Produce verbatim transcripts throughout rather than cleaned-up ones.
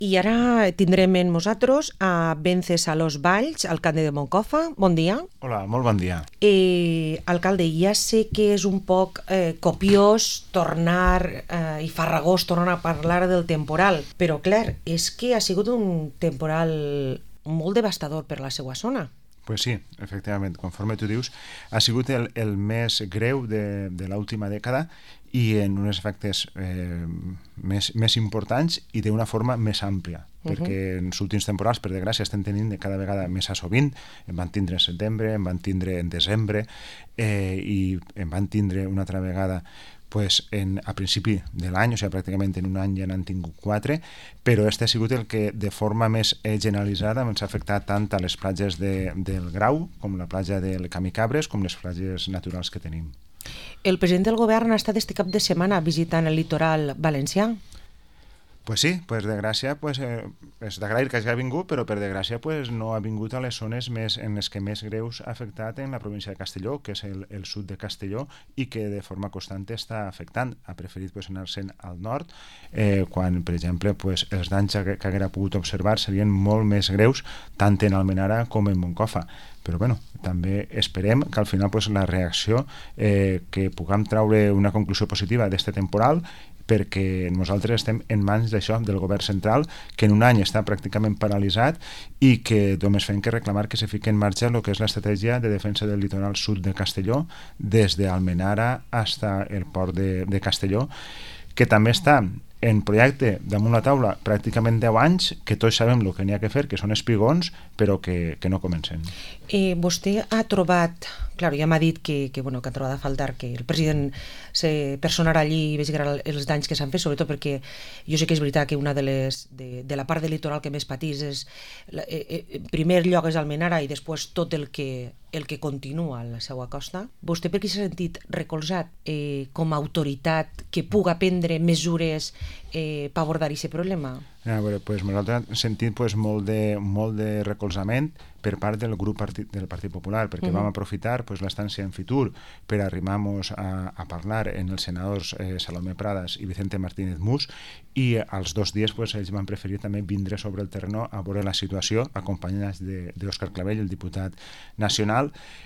I ara tindrem amb nosaltres a Wenceslaus Valls, alcalde de Moncofa. Bon dia. Hola, molt bon dia. Eh, alcalde, ja sé que és un poc eh, copiós tornar eh, i farragós tornar a parlar del temporal, però clar, és que ha sigut un temporal molt devastador per la seva zona. Pues sí, efectivament, conforme tu dius, ha sigut el, el més greu de, de l'última dècada i en uns efectes eh, més, més importants i d'una forma més àmplia, uh-huh. perquè en els últims temporals, per desgràcia, estem tenint de cada vegada més a sovint. En van tindre en setembre, en van tindre en desembre eh, i en van tindre una altra vegada pues en, a principi de l'any, o sigui, pràcticament en un any ja n'han tingut quatre, però este ha sigut el que de forma més eh, generalitzada ens ha afectat tant a les platges de, del Grau, com la platja del Camicabres, com les platges naturals que tenim. El president del govern ha estat este cap de setmana visitant el litoral valencià. Pues sí, pues de gràcia, pues, eh, és d'agrair que hagi vingut, però per de gràcia pues, no ha vingut a les zones més, en les que més greus ha afectat en la província de Castelló, que és el, el sud de Castelló, i que de forma constant està afectant. Ha preferit pues, anar-se'n al nord, eh, quan, per exemple, pues, els danys que, que haguera pogut observar serien molt més greus, tant en Almenara com en Moncofa. Però bueno, també esperem que al final pues, la reacció, eh, que puguem traure una conclusió positiva d'este temporal, perquè nosaltres estem en mans d'això, del govern central, que en un any està pràcticament paralitzat i que només fem que reclamar que se fiqui en marxa el que és l'estratègia de defensa del litoral sud de Castelló, des d'Almenara fins al port de, de Castelló, que també està en projecte damunt la taula pràcticament deu anys, que tots sabem el que n'hi ha que fer, que són espigons, però que, que no comencen. Eh, vostè ha trobat, clar, ja m'ha dit que, que, bueno, que ha trobat a faltar que el president se personara allí i vegi els danys que s'han fet, sobretot perquè jo sé que és veritat que una de les de, de la part del litoral que més patís és, eh, en primer lloc és Almenara i després tot el que el que continua a la seva costa. Vostè per què s'ha sentit recolzat eh, com a autoritat que puga prendre mesures eh, per abordar aquest problema? A veure, pues, nosaltres hem sentit pues, molt, de, molt de recolzament per part del grup partit, del Partit Popular, perquè uh-huh. vam aprofitar pues, l'estància en Fitur per arribar-nos a, a parlar en els senadors eh, Salomé Pradas i Vicente Martínez Mus, i als dos dies pues, ells van preferir també vindre sobre el terreno a veure la situació, acompanyats d'Òscar Clavell, el diputat nacional.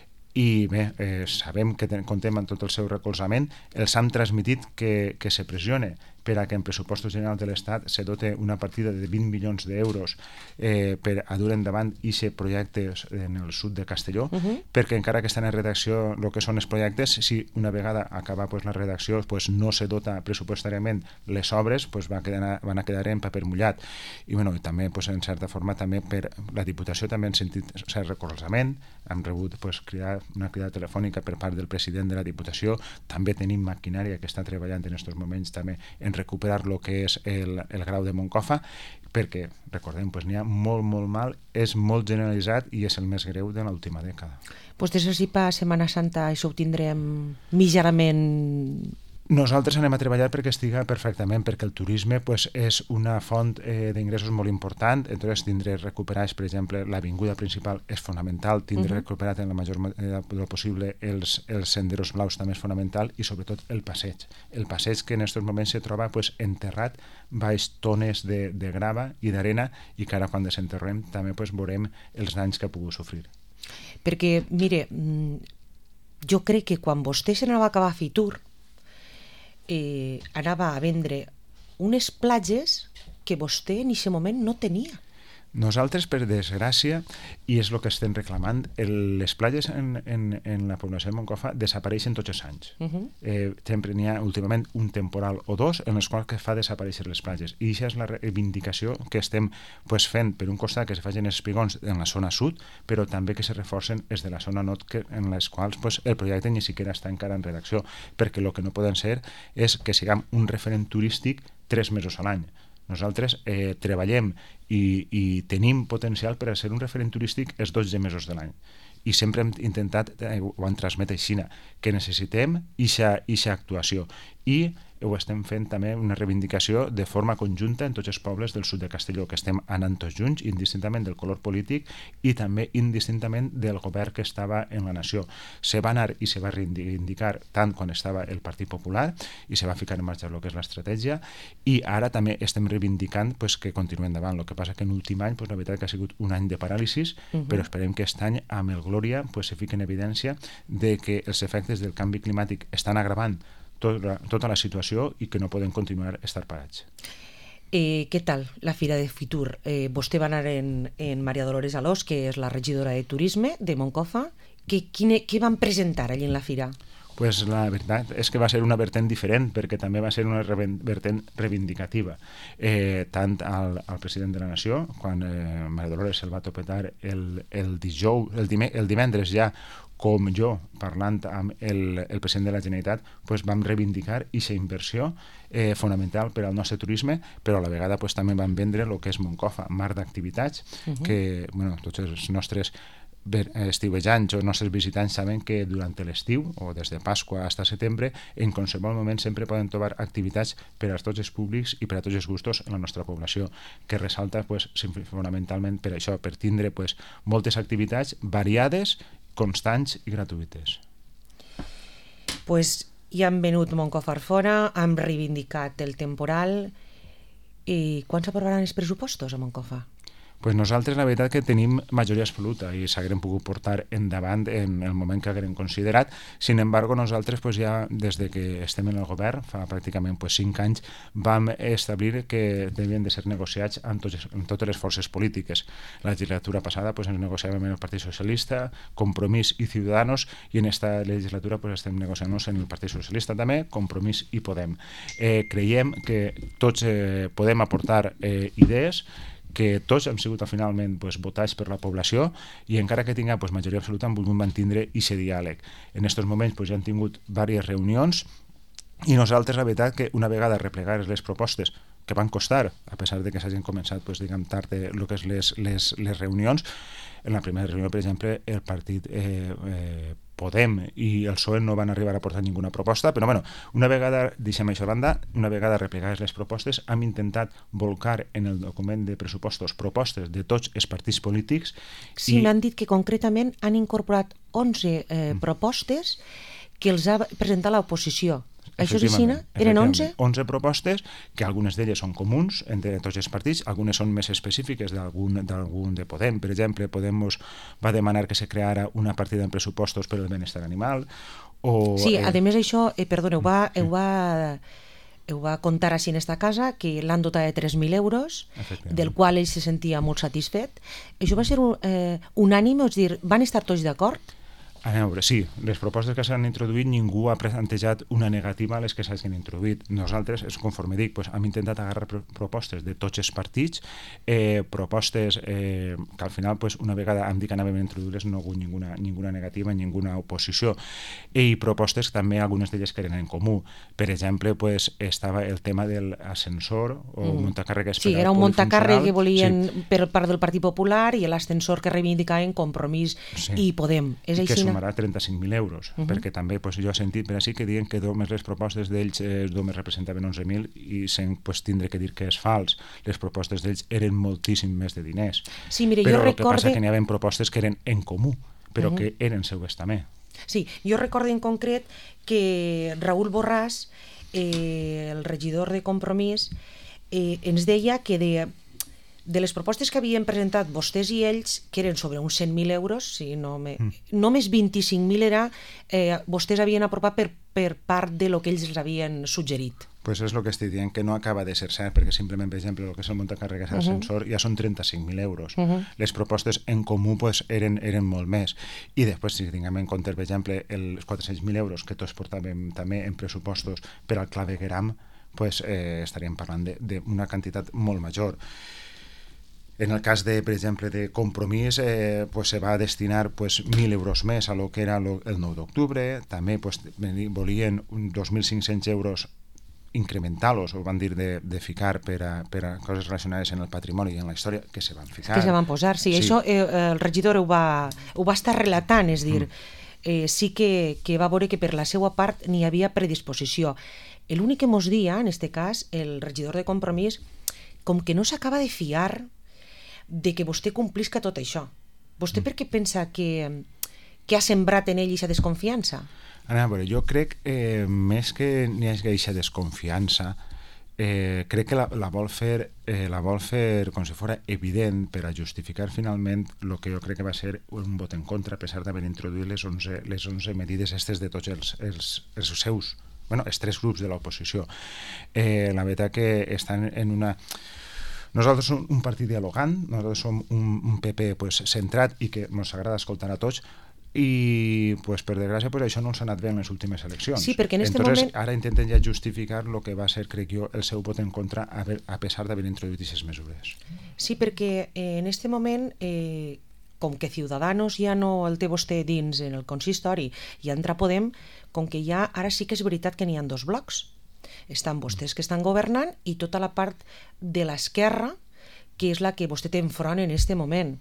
I bé, eh, sabem que ten, contem amb tot el seu recolzament. Els hem transmitit que, que se pressione per a que en pressupostos generals de l'Estat se dote una partida de vint milions d'euros eh, per a dur endavant aquest projecte en el sud de Castelló, uh-huh. perquè encara que estan en redacció el que són els projectes, si una vegada acaba pues, la redacció pues, no se dota pressupostàriament les obres, pues, va quedar, van a quedar en paper mullat. I bueno, també pues, en certa forma també per la Diputació també han sentit o sigui, recolzament, hem rebut pues, cridar, una crida telefònica per part del president de la Diputació, també tenim maquinària que està treballant en aquests moments també en recuperar el que és el, el Grau de Moncofa, perquè, recordem, pues, n'hi ha molt, molt mal, és molt generalitzat i és el més greu de l'última dècada. Vostès així per Setmana Santa això ho tindrem mitjanament... Nosaltres anem a treballar perquè estiga perfectament, perquè el turisme pues, és una font eh, d'ingressos molt important, entonces tindre recuperats, per exemple, l'avinguda principal és fonamental, tindre uh-huh. recuperat en la major manera possible els, els senderos blaus també és fonamental, i sobretot el passeig. El passeig que en aquests moments se troba pues, enterrat baix tones de, de grava i d'arena, i que ara quan desenterrem també pues, veurem els danys que ha pogut sofrir. Perquè, mire, jo crec que quan vostè se n'anava a acabar a Fitur, Eh, anava a vendre unes platges que vostè en aquest moment no tenia. Nosaltres, per desgràcia, i és el que estem reclamant, el, les platges en, en, en la població de Moncofa desapareixen tots els anys. Uh-huh. Eh, sempre n'hi ha últimament un temporal o dos en els quals que fa desaparèixer les platges. I això és la reivindicació que estem pues, fent, per un costat que se facin els espigons en la zona sud, però també que se reforcen els de la zona nord, que, en les quals pues, el projecte ni siquiera està encara en redacció, perquè el que no poden ser és que siguem un referent turístic tres mesos a l'any. Nosaltres eh, treballem i, i tenim potencial per a ser un referent turístic els dotze mesos de l'any. I sempre hem intentat, eh, ho han transmet així, que necessitem eixa actuació. I ho estem fent també una reivindicació de forma conjunta en tots els pobles del sud de Castelló, que estem anant tots junts, indistintament del color polític i també indistintament del govern que estava en la nació. Se va anar i se va reivindicar tant quan estava el Partit Popular i se va ficar en marxa el que és l'estratègia, i ara també estem reivindicant pues, que continuem endavant. El que passa que en l'últim any pues, la veritat que ha sigut un any de paràlisis, uh-huh. però esperem que aquest any amb el Glòria pues, se fiqui en evidència de que els efectes del canvi climàtic estan agravant tota, tota la situació i que no poden continuar estar parats. Eh, què tal la Fira de Fitur? Eh, vostè va anar en, en Maria Dolores Alós, que és la regidora de Turisme de Moncofa. Que, quine, què van presentar allí en la Fira? Pues la veritat és que va ser una vertent diferent, perquè també va ser una vertent reivindicativa. Eh, tant al, al president de la Nació, quan eh, Maria Dolores se'l va topetar el, el dijous, el, dime, el divendres ja, com jo, parlant amb el, el president de la Generalitat, pues vam reivindicar aquesta inversió eh, fonamental per al nostre turisme, però a la vegada pues, també vam vendre el que és Moncofa, mar d'activitats, uh-huh. que bueno, tots els nostres estiuejants o nostres visitants saben que durant l'estiu o des de Pasqua fins a setembre en qualsevol moment sempre poden trobar activitats per a tots els públics i per a tots els gustos en la nostra població, que ressalta pues, fonamentalment per això, per tindre pues, moltes activitats variades, constants i gratuïtes. Pues ja han venut Moncofa fora, han reivindicat el temporal. I quan s'aprovaran els pressupostos a Moncofa? Pues nosaltres la veritat que tenim majoria absoluta i s'haguem pogut portar endavant en el moment que haguem considerat. Sin embargo, nosaltres pues, ja des de que estem en el govern, fa pràcticament pues, cinc anys, vam establir que devien de ser negociats amb, tots, amb totes les forces polítiques. La legislatura passada pues, ens negociàvem en el Partit Socialista, Compromís i Ciudadanos, i en esta legislatura pues, estem negociant-nos en el Partit Socialista també, Compromís i Podem. Eh, creiem que tots eh, podem aportar eh, idees, que tots hem sigut finalment pues, votats per la població i encara que tinguem pues, majoria absoluta hem volgut mantindre aquest diàleg. En aquests moments pues, ja hem tingut diverses reunions i nosaltres la veritat que una vegada replegar les propostes que van costar, a pesar de que s'hagin començat pues, diguem, tard el que és les, les, les reunions, en la primera reunió, per exemple, el partit eh, eh, Podem i el P S O E no van arribar a portar ninguna proposta, però bueno, una vegada, deixem això a banda, una vegada replegades les propostes, hem intentat volcar en el document de pressupostos propostes de tots els partits polítics. Sí, i... m'han dit que concretament han incorporat onze eh, propostes que els ha presentat l'oposició. Això és així? Eren onze? onze propostes, que algunes d'elles són comuns entre tots els partits, algunes són més específiques d'algun de Podem. Per exemple, Podem va demanar que se creara una partida en pressupostos per al benestar animal. O, sí, a més això, eh, perdona, ho va... Ho va... ho va contar així en esta casa, que l'han dotat de tres mil euros, del qual ell se sentia molt satisfet. Això va ser un, eh, unànime, és dir, van estar tots d'acord? A veure, sí, les propostes que s'han introduït ningú ha plantejat una negativa a les que s'hagin introduït. Nosaltres, conforme dic, pues, hem intentat agarrar propostes de tots els partits, eh, propostes eh, que al final, pues, una vegada hem dit que anàvem a introduir-les, no hi ha hagut ninguna, ninguna negativa, ninguna oposició. I propostes també, algunes d'elles que eren en comú. Per exemple, pues, estava el tema de l'ascensor o mm. muntacàrregues. Sí, era un muntacàrrec que volien sí. per part del Partit Popular i l'ascensor que reivindicaven Compromís sí. i Podem. És així? Sumarà trenta-cinc mil euros, uh -huh. perquè també pues, jo he sentit per així que diuen que només les propostes d'ells eh, només representaven onze mil i sen, pues, tindré que dir que és fals. Les propostes d'ells eren moltíssim més de diners. Sí, mire, però jo el recorde... que passa que n'hi havia propostes que eren en comú, però uh -huh. que eren seues també. Sí, jo recordo en concret que Raül Borràs, eh, el regidor de Compromís, eh, ens deia que de... de les propostes que havien presentat vostès i ells, que eren sobre uns cent mil euros, si no me... mm. només vint-i-cinc mil era, eh, vostès havien apropat per, per part de lo que ells els havien suggerit. Pues és el que estic dient, que no acaba de ser cert, perquè simplement, per exemple, el que és el muntacàrregues uh -huh. ascensor ja són trenta-cinc mil euros. Uh -huh. Les propostes en comú pues, eren, eren molt més. I després, si tinguem en compte, per exemple, els quatre-cents mil euros que tots portàvem també en pressupostos per al clavegueram, pues, eh, estaríem parlant d'una quantitat molt major. En el cas, de, per exemple, de Compromís, eh, pues se va destinar pues, mil euros més a lo que era lo, el nou d'octubre, també pues, volien dos mil cinc-cents euros incrementar-los, o van dir de, de ficar per a, per a coses relacionades en el patrimoni i en la història, que se van ficar. Que se van posar, sí. sí. Això eh, el regidor ho va, ho va estar relatant, és dir, mm. eh, sí que, que va veure que per la seva part n'hi havia predisposició. L'únic que mos dia, en este cas, el regidor de Compromís, com que no s'acaba de fiar de que vostè complisca tot això. Vostè mm. per què pensa que, que ha sembrat en ell aquesta desconfiança? Anna, però jo crec, eh, més que n'hi hagi aquesta desconfiança, eh, crec que la, la, vol fer, eh, la vol fer com si fos evident per a justificar finalment el que jo crec que va ser un vot en contra, a pesar d'haver introduït les onze, les onze medides estes de tots els, els, els seus, bueno, els tres grups de l'oposició. Eh, la veritat que estan en una... Nosaltres som un partit dialogant, nosaltres som un, un P P pues, centrat i que ens agrada escoltar a tots, i pues, per desgràcia pues, això no ens ha anat bé en les últimes eleccions. Sí, perquè en este Entonces, moment... ara intenten ja justificar el que va ser, crec jo, el seu vot en contra a, ver, a pesar d'haver introduït aquestes mesures. Sí, perquè eh, en este moment, eh, com que Ciudadanos ja no el té vostè dins en el consistori i entra Podem, com que ja ara sí que és veritat que n'hi ha dos blocs. Estan vostès que estan governant i tota la part de l'esquerra, que és la que vostè té enfront en este moment.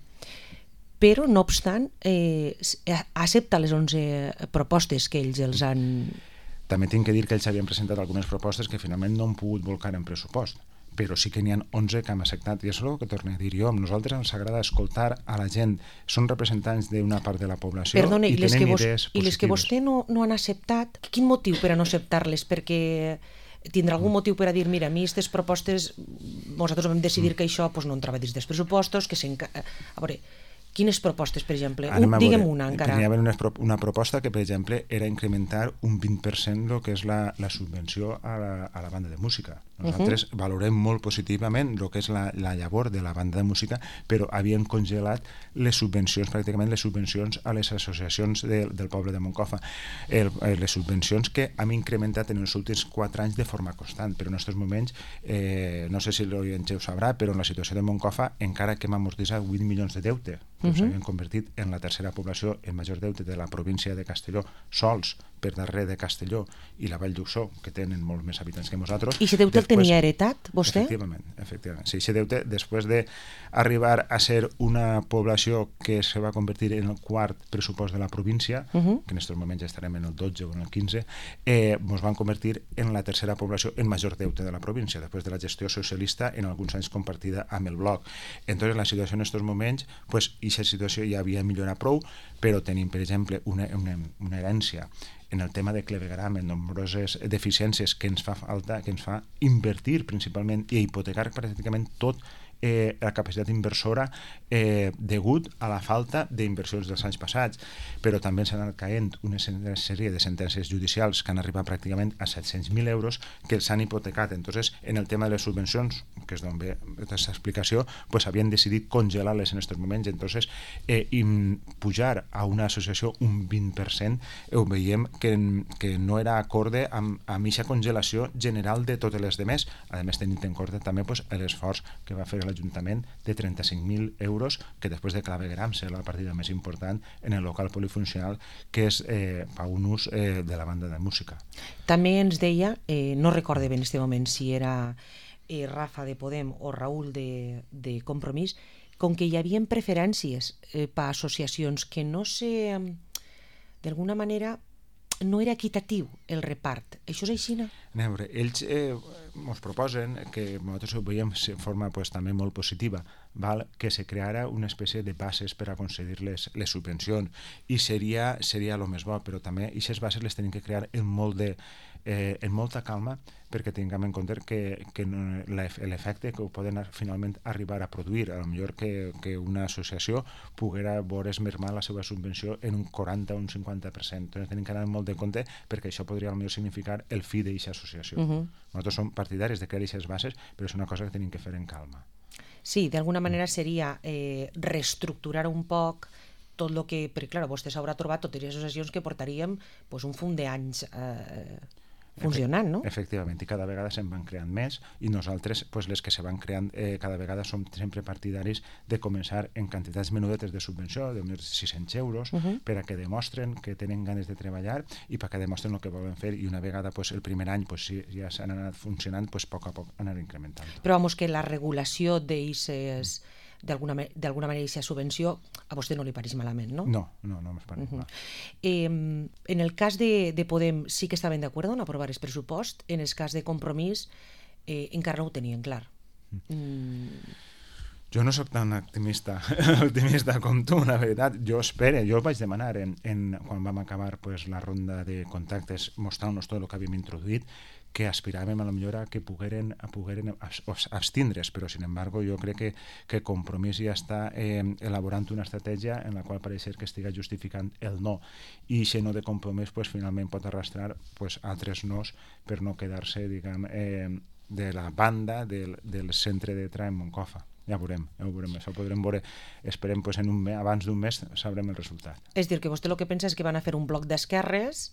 Però, no obstant, eh, accepta les onze propostes que ells els han... També tinc que dir que ells havien presentat algunes propostes que finalment no han pogut volcar en pressupost, però sí que n'hi ha onze que hem acceptat, i és el que torno a dir jo. A nosaltres ens agrada escoltar a la gent. Són representants d'una part de la població. Perdone, i, i les tenen que vos, idees positives. I les que vostè no, no han acceptat, quin motiu per a no acceptar-les? Perquè tindrà algun motiu per a dir, mira, a mi aquestes propostes, nosaltres vam decidir que això pues, no entrava dins dels pressupostos, que s'enca... A veure, quines propostes, per exemple? Un, digue'm una encara. Tenia una, una proposta que, per exemple, era incrementar un vint per cent el que és la, la subvenció a la, a la banda de música. Nosaltres uh-huh. valorem molt positivament el que és la, la llavor de la banda de música, però havien congelat les subvencions, pràcticament les subvencions a les associacions de, del poble de Moncofa. El, les subvencions que hem incrementat en els últims quatre anys de forma constant, però en aquests moments, eh, no sé si l'oient ho sabrà, però en la situació de Moncofa, encara que hem amortitzat vuit milions de deute, que uh-huh. s'havien convertit en la tercera població en major deute de la província de Castelló, sols per darrere de Castelló i la Vall d'Uixó, que tenen molts més habitants que nosaltres. I aquest deute el tenia heretat, vostè? Efectivament, efectivament. Sí, aquest deute, després d'arribar a ser una població que se va convertir en el quart pressupost de la província, uh-huh. que en aquests moments ja estarem en el dotze o en el quinze, eh, ens van convertir en la tercera població en major deute de la província, després de la gestió socialista, en alguns anys compartida amb el bloc. Entonces, la situació en aquests moments, pues, aquesta situació ja havia millorat prou, però tenim, per exemple, una, una, una herència en el tema de clavegueram, en nombroses deficiències que ens fa falta, que ens fa invertir principalment i hipotecar pràcticament tot eh, la capacitat inversora eh, degut a la falta d'inversions dels anys passats, però també s'han anat caent una sèrie de sentències judicials que han arribat pràcticament a set-cents mil euros que els han hipotecat. Entonces, en el tema de les subvencions, que és d'on ve aquesta explicació, pues havien decidit congelar-les en aquests moments. Entonces, eh, i pujar a una associació un vint per cent ho veiem que, que no era acorde amb, amb aquesta congelació general de totes les demés. A més, tenint en compte també pues, l'esforç que va fer l'Ajuntament de trenta-cinc mil euros, que després de clavegueram serà la partida més important en el local polifuncional, que és eh, per un ús eh, de la banda de música. També ens deia, eh, no recorde ben en aquest moment si era eh, Rafa de Podem o Raül de, de Compromís, com que hi havia preferències eh, per associacions que no se... d'alguna manera no era equitatiu el repart. Això és així, no? A veure, ells eh, ens proposen, que nosaltres ho veiem de forma pues, també molt positiva, val? Que se creara una espècie de bases per a concedir les, les subvencions, i seria, seria el més bo, però també aquestes bases les tenim que crear en, molt de, eh, en molta calma, perquè tinguem en compte que, que no, l'efecte que ho poden finalment arribar a produir, a lo millor que, que una associació poguera veure's mermar la seva subvenció en un quaranta o un cinquanta per cent. Entonces tenim que anar molt de compte, perquè això podria potser significar el fi d'aquesta associació. Uh-huh. Nosaltres som partidaris de crear aquestes bases, però és una cosa que tenim que fer en calma. Sí, d'alguna manera seria eh, reestructurar un poc tot el que... Perquè, clar, vostè s'haurà trobat totes les associacions que portaríem pues, un fum d'anys... Eh, funcionant, no? Efectivament, i cada vegada se'n van creant més, i nosaltres, pues, les que se van creant eh, cada vegada som sempre partidaris de començar en quantitats menudetes de subvenció, de sis-cents euros, uh-huh. per a que demostren que tenen ganes de treballar i per a que demostren el que volen fer, i una vegada pues, el primer any pues, si ja s'han anat funcionant, pues, a poc a poc anar incrementant. Però vamos, que la regulació d'eixes d'alguna manera aquesta subvenció a vostè no li pareix malament, no? No, no, no m'és pareix uh -huh. mal. Eh, en el cas de, de Podem sí que estaven d'acord en aprovar el pressupost, en el cas de Compromís eh, encara no ho tenien clar. Mm. Jo no sóc tan optimista, optimista com tu, la veritat. Jo espero, jo vaig demanar en, en, quan vam acabar pues, la ronda de contactes mostrant-nos tot el que havíem introduït, que aspiràvem a la millora que pogueren, a pogueren abstindre's, però sin embargo jo crec que, que Compromís ja està eh, elaborant una estratègia en la qual pareix ser que estiga justificant el no, i aquest no de Compromís pues, finalment pot arrastrar pues, altres nos per no quedar-se diguem, eh, de la banda del, del centre de Tra en Moncofa. Ja veurem, ja ho veurem, això ho podrem veure, esperem pues, en un mes, abans d'un mes sabrem el resultat. És dir, que vostè el que pensa és que van a fer un bloc d'esquerres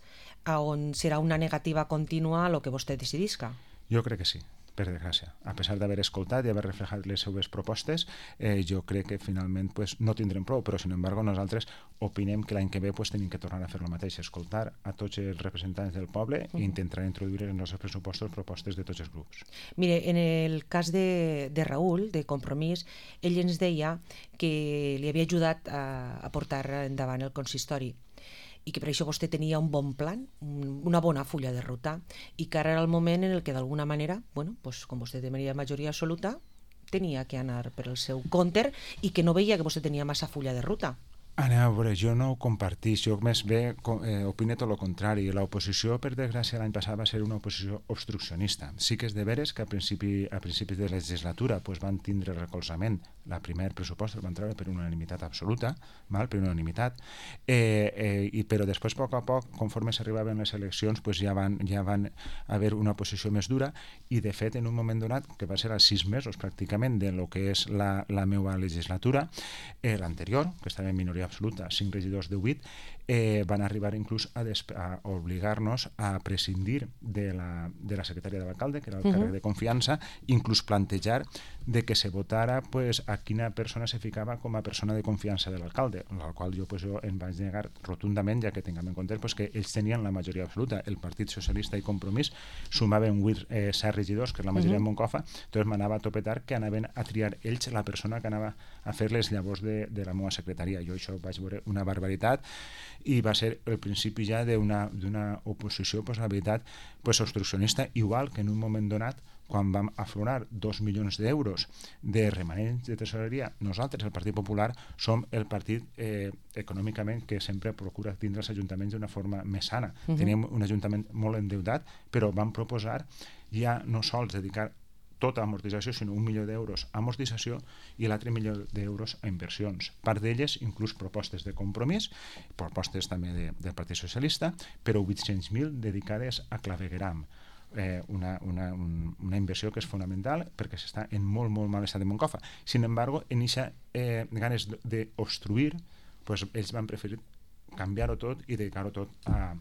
on serà una negativa contínua a lo que vostè decidisca. Jo crec que sí, per desgràcia. A pesar d'haver escoltat i haver reflejat les seues propostes, eh, jo crec que finalment pues, no tindrem prou, però sin embargo nosaltres opinem que l'any que ve pues, tenim que tornar a fer el mateix, escoltar a tots els representants del poble uh -huh. i intentar introduir en els nostres pressupostos propostes de tots els grups. Mire, en el cas de, de Raül, de Compromís, ell ens deia que li havia ajudat a, a portar endavant el consistori i que per això vostè tenia un bon plan, una bona fulla de ruta, i que ara era el moment en el que d'alguna manera, bueno, pues, com vostè tenia majoria absoluta, tenia que anar per el seu compte i que no veia que vostè tenia massa fulla de ruta. Anem a veure, jo no ho compartís, jo més bé eh, opine tot el contrari. L'oposició, per desgràcia, l'any passat va ser una oposició obstruccionista. Sí que és de veres que a, principi, a principis de legislatura pues, van tindre recolzament. La primer pressupost el van treure per unanimitat absoluta, mal, per unanimitat, eh, eh, i, però després, a poc a poc, conforme s'arribaven les eleccions, pues, ja, van, ja van haver una oposició més dura, i de fet, en un moment donat, que va ser als sis mesos pràcticament de lo que és la, la meva legislatura, eh, l'anterior, que estava en minoria absoluta, cinc regidors de vuit, eh, van arribar inclús a, a obligar-nos a prescindir de la, de la secretària de l'alcalde, que era el uh-huh. càrrec de confiança, inclús plantejar de que se votara pues, a quina persona se ficava com a persona de confiança de l'alcalde, al qual jo, pues, jo em vaig negar rotundament, ja que tinguem en compte pues, que ells tenien la majoria absoluta. El Partit Socialista i Compromís sumaven vuit, eh, set regidors, que és la majoria uh-huh. en Moncofa, doncs m'anava a topetar que anaven a triar ells la persona que anava a fer les llavors de, de la meva secretaria. Jo això vaig veure una barbaritat i va ser el principi ja d'una oposició, pues, la veritat, pues, obstruccionista, igual que en un moment donat, quan vam aflorar dos milions d'euros de remanents de tesoreria, nosaltres, el Partit Popular, som el partit eh, econòmicament que sempre procura tindre els ajuntaments d'una forma més sana. Uh-huh. Teníem un ajuntament molt endeutat, però vam proposar ja no sols dedicar tota amortització, sinó un milió d'euros a amortització i l'altre milió d'euros a inversions. Part d'elles, inclús propostes de Compromís, propostes també de, del Partit Socialista, però vuit-cents mil dedicades a clavegueram. Eh, una, una, un, una inversió que és fonamental perquè s'està en molt, molt mal estat de Moncofa. Sin embargo, en aquesta eh, ganes d'obstruir, pues, ells van preferir canviar-ho tot i dedicar-ho tot a,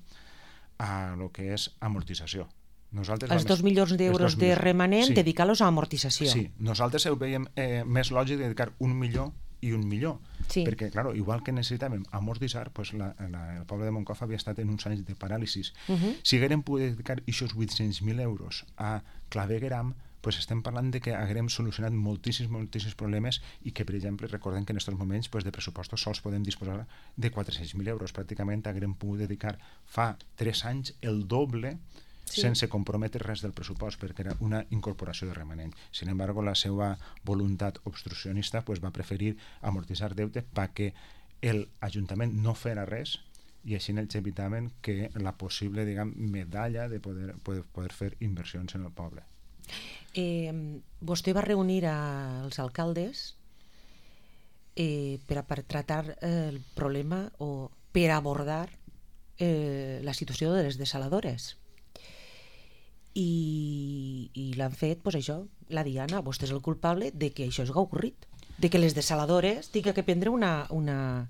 a lo que és amortització. Nosaltres els dos milions d'euros de remanent, sí. dedicar-los a amortització. Sí, nosaltres ho veiem eh, més lògic dedicar un milió i un milió, sí. perquè, clar, igual que necessitàvem amortitzar, pues, la, la, el poble de Moncofa havia estat en uns anys de paràlisis. Uh-huh. Si haguérem pogut dedicar aquests vuit-cents mil euros a clavegueram, pues estem parlant de que haguérem solucionat moltíssims, moltíssims problemes i que, per exemple, recordem que en aquests moments pues, de pressupostos sols podem disposar de quatre-cents mil euros. Pràcticament haguérem pogut dedicar fa tres anys el doble, sí. sense comprometre res del pressupost, perquè era una incorporació de remanent. Sin embargo, la seva voluntat obstruccionista pues, va preferir amortitzar deute perquè l'Ajuntament no fera res i així ells evitaven que la possible, diguem, medalla de poder, poder, poder fer inversions en el poble. Eh, vostè va reunir als alcaldes eh, per, a, per tratar eh, el problema o per abordar eh, la situació de les desaladores. i, i l'han fet, doncs això, la Diana, vostè és el culpable de que això és ocorrit, de que les desaladores tinguin que prendre una, una,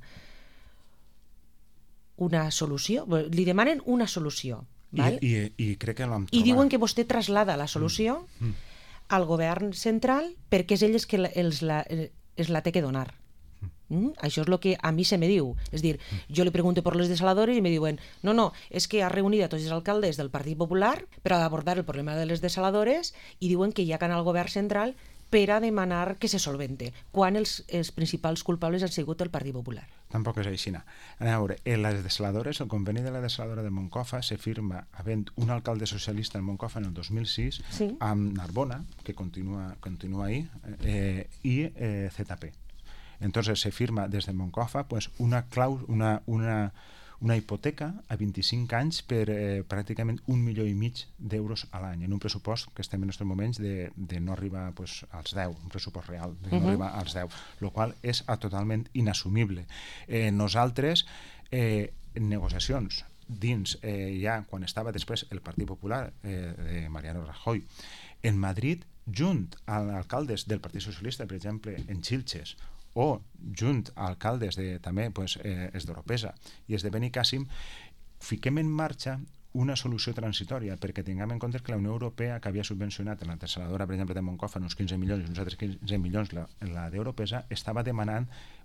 una solució, li demanen una solució. Val? I, i, i crec que l'han trobat. I diuen que vostè traslada la solució mm. Mm. al govern central perquè és ell que els la, els la té que donar. Mm? Això és el que a mi se me diu, és dir, jo li pregunto per les desaladores i me diuen, no, no, és que ha reunit a tots els alcaldes del Partit Popular per abordar el problema de les desaladores i diuen que ja que en el govern central per a demanar que se solvente, quan els, els principals culpables han sigut el Partit Popular. Tampoc és així. A veure, en les desaladores, el conveni de la desaladora de Moncofa se firma havent un alcalde socialista en Moncofa en el dos mil sis, sí, amb Narbona, que continua, continua ahí, eh, i eh, Z P. Entonces se firma desde Moncofa pues, una, claus, una, una, una hipoteca a vint-i-cinc anys per eh, pràcticament un milió i mig d'euros a l'any, en un pressupost que estem en aquests moments de, de no arribar pues, als deu, un pressupost real de no uh-huh. arribar als deu, el qual és a totalment inassumible. Eh, nosaltres, eh, en negociacions dins, eh, ja quan estava després el Partit Popular eh, de Mariano Rajoy, en Madrid, junt amb alcaldes del Partit Socialista, per exemple, en Xilxes, o junt a alcaldes de, també pues, eh, és d'Oropesa i és de Benicàssim, fiquem en marxa una solució transitòria perquè tinguem en compte que la Unió Europea, que havia subvencionat en la desaladora, per exemple, de Moncofa, uns quinze milions i uns altres quinze milions la, la d'Oropesa, estava demanant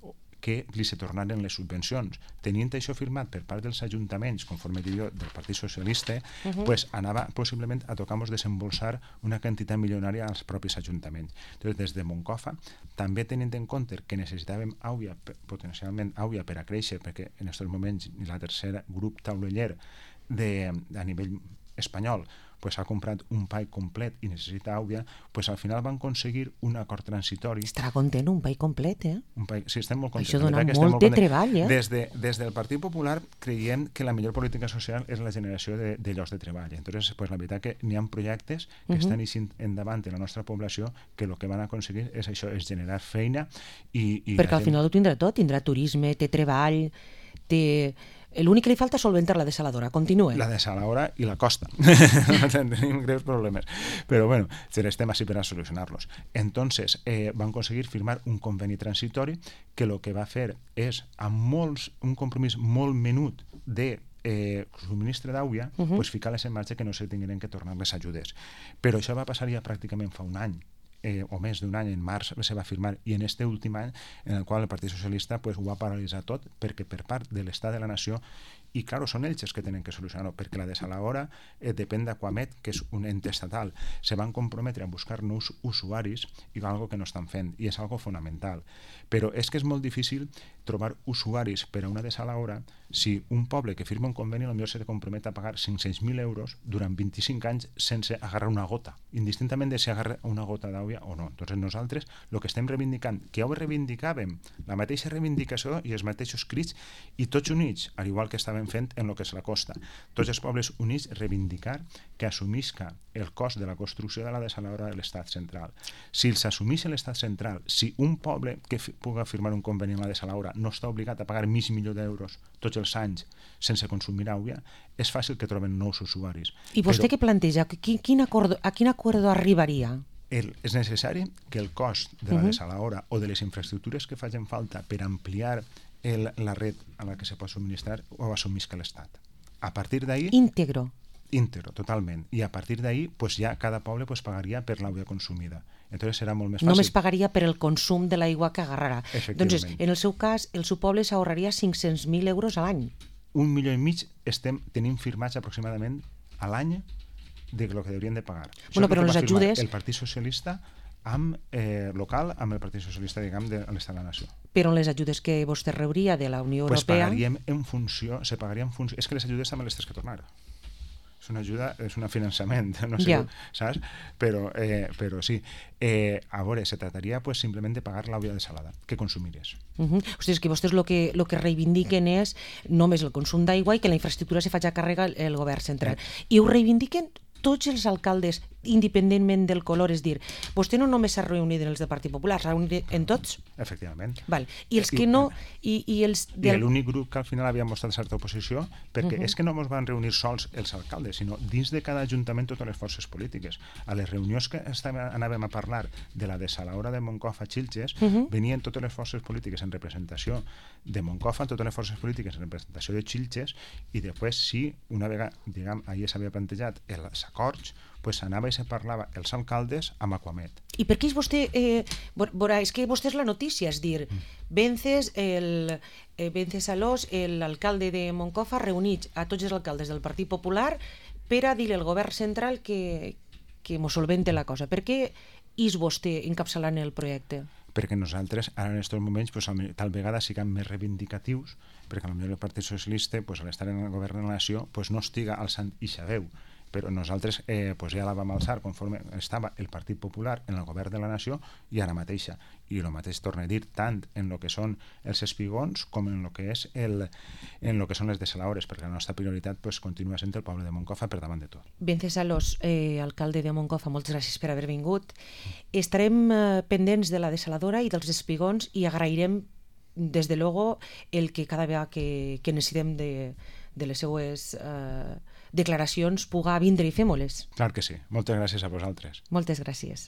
que li se tornaren les subvencions. Tenint això firmat per part dels ajuntaments, conforme diu del Partit Socialista, uh-huh. pues anava possiblement a tocar-nos desembolsar una quantitat milionària als propis ajuntaments. Entonces, des de Moncofa, també tenint en compte que necessitàvem àuia, potencialment àuia per a créixer, perquè en aquests moments la tercera grup tauleller de, a nivell espanyol pues, ha comprat un pack complet i necessita àuia, pues, al final van aconseguir un acord transitori. Estarà content un pack complet, eh? Un pack, sí, estem molt contents. Això dona molt, molt de treball, eh? Des, de, des del Partit Popular creiem que la millor política social és la generació de, de llocs de treball. Entonces, pues, la veritat que n'hi ha projectes que uh-huh. estan eixint endavant en la nostra població que el que van aconseguir és això, és generar feina i... i perquè al final ho tindrà tot, tindrà turisme, té treball, té... L'únic que li falta és solventar la desaladora. Continua. La desaladora i la costa. Tenim greus problemes. Però bueno, estem així per a solucionar-los. Entonces, eh, van aconseguir firmar un conveni transitori que el que va fer és, amb molts, un compromís molt menut de eh, subministre d'àuia, uh-huh. pues, ficar-les en marxa que no se tinguin que tornar les ajudes. Però això va passar ja pràcticament fa un any. Eh, o més d'un any, en març se va firmar, i en este últim any en el qual el Partit Socialista pues, ho va paralitzar tot, perquè per part de l'Estat de la Nació, i clar, són ells els que tenen que solucionar-ho, perquè la desaladora eh, depèn d'Aquamet, que és un ente estatal. Se van comprometre a buscar nous usuaris i és algo que no estan fent, i és algo fonamental. Però és que és molt difícil trobar usuaris per a una desaladora si un poble que firma un conveni potser se compromet a pagar cinc-cents mil euros durant vint-i-cinc anys sense agarrar una gota, indistintament de si agarra una gota d'àuia o no. Entonces nosaltres el que estem reivindicant, que ja ho reivindicàvem, la mateixa reivindicació i els mateixos crits, i tots units, al igual que estàvem fent en el que és la costa, tots els pobles units reivindicar que assumisca el cost de la construcció de la desaladora de l'Estat central. Si els assumís l'Estat central, si un poble que fi, puga firmar un conveni amb la desaladora no està obligat a pagar mig milió d'euros tots els anys sense consumir àuia, és fàcil que troben nous usuaris. I vostè Però, què planteja? Quin, quin acord, a quin acord arribaria? El, és necessari que el cost de la Uh-huh. desaladora o de les infraestructures que facin falta per ampliar el, la red a la que se pot subministrar ho assumisca l'Estat. A partir d'ahí... Íntegro. Íntegro, totalment. I a partir d'ahí pues, ja cada poble pues, pagaria per l'àuia consumida. Entonces serà molt més fàcil. Només pagaria per el consum de l'aigua que agarrarà. Doncs, en el seu cas, el seu poble s'ahorraria cinc-cents mil euros a l'any. Un milió i mig estem tenim firmats aproximadament a l'any de lo que haurien de pagar. Bueno, però les ajudes... El Partit Socialista amb eh, local amb el Partit Socialista, diguem, de l'Estat de la Nació. Però les ajudes que vostè rebria de la Unió pues Europea... pagaríem en funció, se pagaria en funció... És que les ajudes també les tens que tornar. És una ajuda, és un finançament, no sé, ja. saps? Però, eh, però sí. Eh, a veure, se trataria pues, simplement de pagar l'àuia desalada que consumiries. Uh -huh. Hosti, és que vostès el que, lo que reivindiquen és només el consum d'aigua i que la infraestructura se faci a càrrega el, el govern central. Eh. I ho reivindiquen tots els alcaldes, independentment del color, és dir, vostè no només s'ha reunit en els del Partit Popular, s'ha reunit en tots? Efectivament. Val. I els que no... I, i els del... I l'únic grup que al final havia mostrat certa oposició, perquè uh -huh. és que no ens van reunir sols els alcaldes, sinó dins de cada ajuntament totes les forces polítiques. A les reunions que estàvem, anàvem a parlar de la desaladora de Moncofa Xilxes, uh -huh. venien totes les forces polítiques en representació de Moncofa, totes les forces polítiques en representació de Xilxes, i després, si una vegada, diguem, ahir s'havia plantejat els acords, pues anava i se parlava els alcaldes amb Aquamet. I per què és vostè... Eh, veurà, és que vostè és la notícia, és dir, mm. Vences, el, eh, Vencesalós, l'alcalde de Moncofa, reunits a tots els alcaldes del Partit Popular per a dir al govern central que, que mos solvente la cosa. Per què és vostè encapçalant el projecte? Perquè nosaltres ara en aquests moments pues, tal vegada siguem més reivindicatius, perquè potser el Partit Socialista pues, a l'estar en el govern de la nació pues, no estiga alçant ixa veu, però nosaltres eh, pues, ja la vam alçar conforme estava el Partit Popular en el govern de la nació i ara mateixa, i el mateix torna a dir tant en el que són els espigons com en el que és el, en lo que són les desalades, perquè la nostra prioritat pues, continua sent el poble de Moncofa per davant de tot. Vencesalos, eh, alcalde de Moncofa, moltes gràcies per haver vingut. Estarem eh, pendents de la desaladora i dels espigons i agrairem des de luego el que cada vegada que, que necessitem de, de les seues eh, declaracions puga vindre i fem-ho-les. Clar que sí. Moltes gràcies a vosaltres. Moltes gràcies.